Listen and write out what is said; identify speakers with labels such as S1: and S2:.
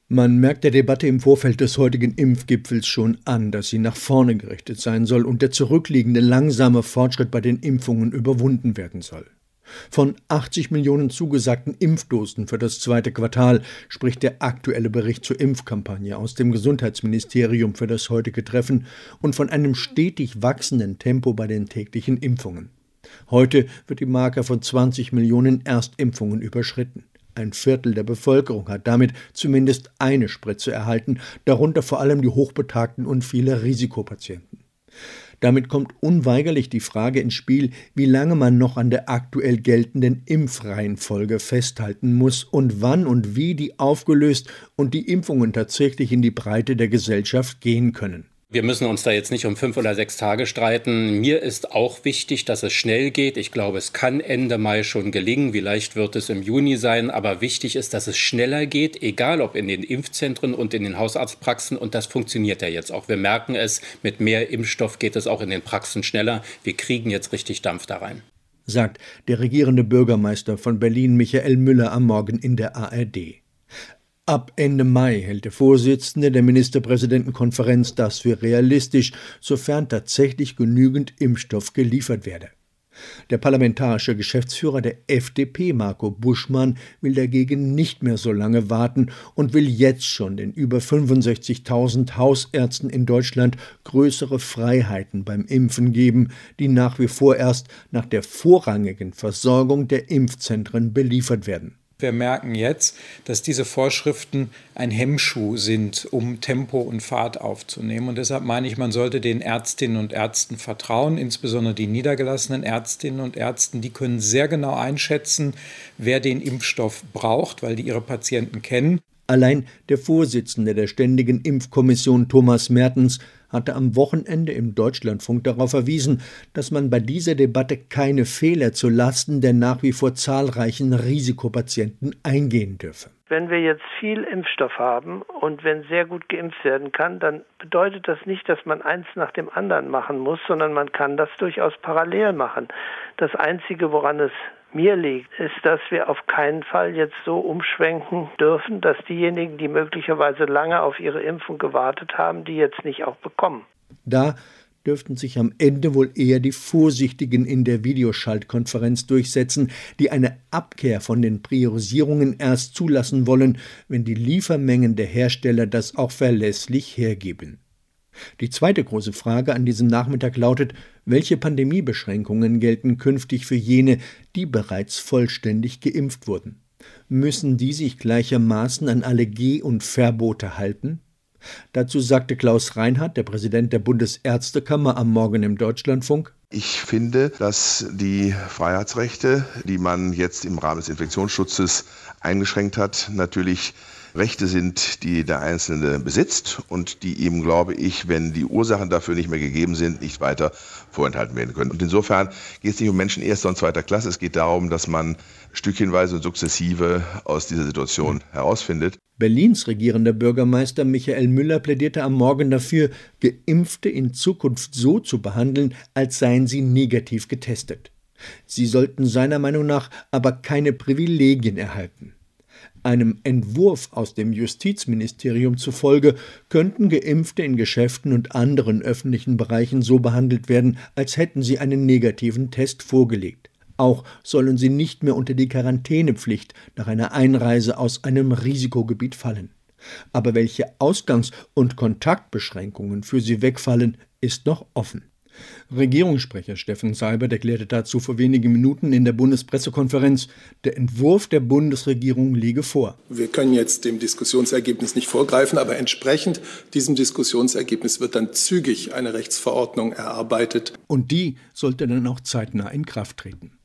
S1: Man merkt der Debatte im Vorfeld des heutigen Impfgipfels schon an, dass sie nach vorne gerichtet sein soll und der zurückliegende langsame Fortschritt bei den Impfungen überwunden werden soll. Von 80 Millionen zugesagten Impfdosen für das zweite Quartal spricht der aktuelle Bericht zur Impfkampagne aus dem Gesundheitsministerium für das heutige Treffen und von einem stetig wachsenden Tempo bei den täglichen Impfungen. Heute wird die Marke von 20 Millionen Erstimpfungen überschritten. Ein Viertel der Bevölkerung hat damit zumindest eine Spritze erhalten, darunter vor allem die Hochbetagten und viele Risikopatienten. Damit kommt unweigerlich die Frage ins Spiel, wie lange man noch an der aktuell geltenden Impfreihenfolge festhalten muss und wann und wie die aufgelöst und die Impfungen tatsächlich in die Breite der Gesellschaft gehen können.
S2: Wir müssen uns da jetzt nicht um 5 oder 6 Tage streiten. Mir ist auch wichtig, dass es schnell geht. Ich glaube, es kann Ende Mai schon gelingen. Vielleicht wird es im Juni sein. Aber wichtig ist, dass es schneller geht, egal ob in den Impfzentren und in den Hausarztpraxen. Und das funktioniert ja jetzt auch. Wir merken es, mit mehr Impfstoff geht es auch in den Praxen schneller. Wir kriegen jetzt richtig Dampf da rein,
S1: sagt der regierende Bürgermeister von Berlin, Michael Müller, am Morgen in der ARD. Ab Ende Mai hält der Vorsitzende der Ministerpräsidentenkonferenz das für realistisch, sofern tatsächlich genügend Impfstoff geliefert werde. Der parlamentarische Geschäftsführer der FDP, Marco Buschmann, will dagegen nicht mehr so lange warten und will jetzt schon den über 65.000 Hausärzten in Deutschland größere Freiheiten beim Impfen geben, die nach wie vor erst nach der vorrangigen Versorgung der Impfzentren beliefert werden.
S3: Wir merken jetzt, dass diese Vorschriften ein Hemmschuh sind, um Tempo und Fahrt aufzunehmen. Und deshalb meine ich, man sollte den Ärztinnen und Ärzten vertrauen, insbesondere die niedergelassenen Ärztinnen und Ärzten. Die können sehr genau einschätzen, wer den Impfstoff braucht, weil die ihre Patienten kennen.
S1: Allein der Vorsitzende der Ständigen Impfkommission, Thomas Mertens, hatte am Wochenende im Deutschlandfunk darauf verwiesen, dass man bei dieser Debatte keine Fehler zulasten der nach wie vor zahlreichen Risikopatienten eingehen dürfe.
S4: Wenn wir jetzt viel Impfstoff haben und wenn sehr gut geimpft werden kann, dann bedeutet das nicht, dass man eins nach dem anderen machen muss, sondern man kann das durchaus parallel machen. Das Einzige, woran es mir liegt, ist, dass wir auf keinen Fall jetzt so umschwenken dürfen, dass diejenigen, die möglicherweise lange auf ihre Impfung gewartet haben, die jetzt nicht auch bekommen.
S1: Da dürften sich am Ende wohl eher die Vorsichtigen in der Videoschaltkonferenz durchsetzen, die eine Abkehr von den Priorisierungen erst zulassen wollen, wenn die Liefermengen der Hersteller das auch verlässlich hergeben. Die zweite große Frage an diesem Nachmittag lautet, welche Pandemiebeschränkungen gelten künftig für jene, die bereits vollständig geimpft wurden? Müssen die sich gleichermaßen an alle Geh- und Verbote halten? Dazu sagte Klaus Reinhardt, der Präsident der Bundesärztekammer, am Morgen im Deutschlandfunk:
S5: Ich finde, dass die Freiheitsrechte, die man jetzt im Rahmen des Infektionsschutzes eingeschränkt hat, natürlich Rechte sind, die der Einzelne besitzt und die ihm, glaube ich, wenn die Ursachen dafür nicht mehr gegeben sind, nicht weiter vorenthalten werden können. Und insofern geht es nicht um Menschen erster und zweiter Klasse. Es geht darum, dass man stückchenweise und sukzessive aus dieser Situation herausfindet.
S1: Berlins regierender Bürgermeister Michael Müller plädierte am Morgen dafür, Geimpfte in Zukunft so zu behandeln, als seien sie negativ getestet. Sie sollten seiner Meinung nach aber keine Privilegien erhalten. Einem Entwurf aus dem Justizministerium zufolge könnten Geimpfte in Geschäften und anderen öffentlichen Bereichen so behandelt werden, als hätten sie einen negativen Test vorgelegt. Auch sollen sie nicht mehr unter die Quarantänepflicht nach einer Einreise aus einem Risikogebiet fallen. Aber welche Ausgangs- und Kontaktbeschränkungen für sie wegfallen, ist noch offen. Regierungssprecher Steffen Seibert erklärte dazu vor wenigen Minuten in der Bundespressekonferenz, der Entwurf der Bundesregierung liege vor.
S6: Wir können jetzt dem Diskussionsergebnis nicht vorgreifen, aber entsprechend diesem Diskussionsergebnis wird dann zügig eine Rechtsverordnung erarbeitet.
S1: Und die sollte dann auch zeitnah in Kraft treten.